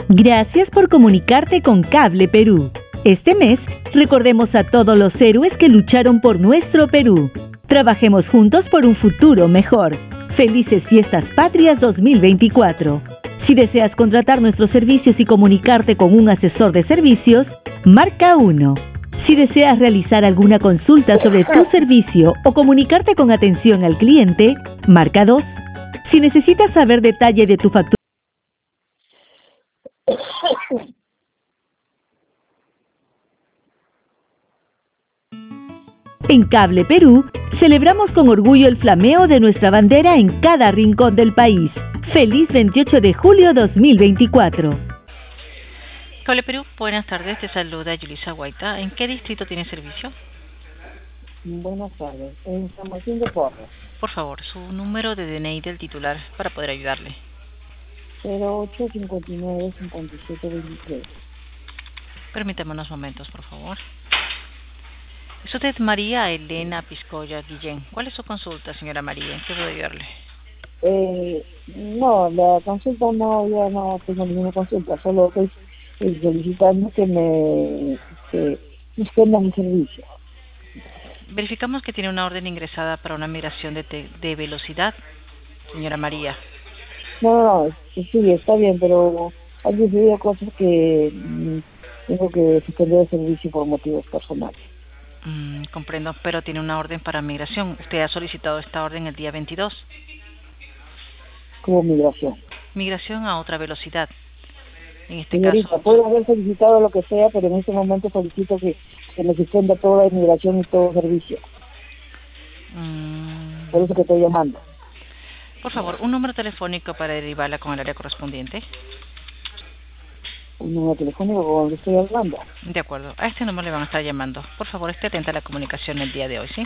Gracias por comunicarte con Cable Perú. Este mes, recordemos a todos los héroes que lucharon por nuestro Perú. Trabajemos juntos por un futuro mejor. Felices Fiestas Patrias 2024. Si deseas contratar nuestros servicios y comunicarte con un asesor de servicios, marca 1. Si deseas realizar alguna consulta sobre tu servicio o comunicarte con atención al cliente, marca 2. Si necesitas saber detalle de tu factura, en Cable Perú, celebramos con orgullo el flameo de nuestra bandera en cada rincón del país. ¡Feliz 28 de julio 2024! Cable Perú, buenas tardes, te saluda Yulisa Guaita. ¿En qué distrito tiene servicio? Buenas tardes, en San Martín de Porres. Por favor, su número de DNI del titular para poder ayudarle. 0859-5723. Permítame unos momentos, por favor. Es usted María Elena Piscoya Guillén. ¿Cuál es su consulta, señora María? ¿En qué puedo ayudarle? No, la consulta no, ya no tengo ninguna consulta, solo estoy solicitando que me suspendan mi servicio. Verificamos que tiene una orden ingresada para una migración de velocidad, señora María. No, sí, está bien, pero han sucedido cosas que tengo que suspender el servicio por motivos personales. Comprendo, pero tiene una orden para migración. Usted ha solicitado esta orden el día 22. ¿Cómo migración? Migración a otra velocidad. En este Señorita, caso, puedo haber solicitado lo que sea, pero en este momento solicito que me suspenda toda la inmigración y todo servicio. Por eso que estoy llamando. Por favor, un número telefónico para derivarla con el área correspondiente. Un número telefónico con el que estoy hablando. De acuerdo, a este número le van a estar llamando. Por favor, esté atenta a la comunicación el día de hoy, ¿sí?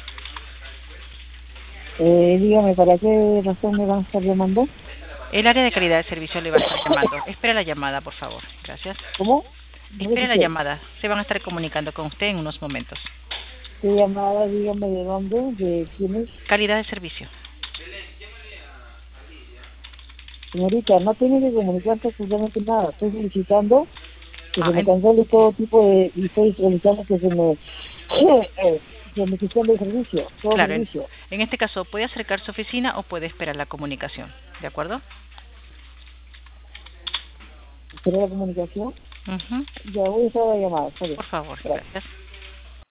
Dígame, ¿para qué razón me van a estar llamando? El área de calidad de servicio le va a estar llamando. Espera la llamada, por favor. Gracias. ¿Cómo? Espere la llamada. Se van a estar comunicando con usted en unos momentos. ¿Qué llamada? Dígame de dónde, de quién es. Calidad de servicio. Señorita, no tiene que comunicarse absolutamente nada. Estoy solicitando que se me cancele todo tipo de... Y estoy solicitando que se me suspenda el servicio. Todo Claro, servicio. en este caso, puede acercar su oficina o puede esperar la comunicación. ¿De acuerdo? ¿Esperar la comunicación? Ya voy a hacer la llamada. Por favor, gracias.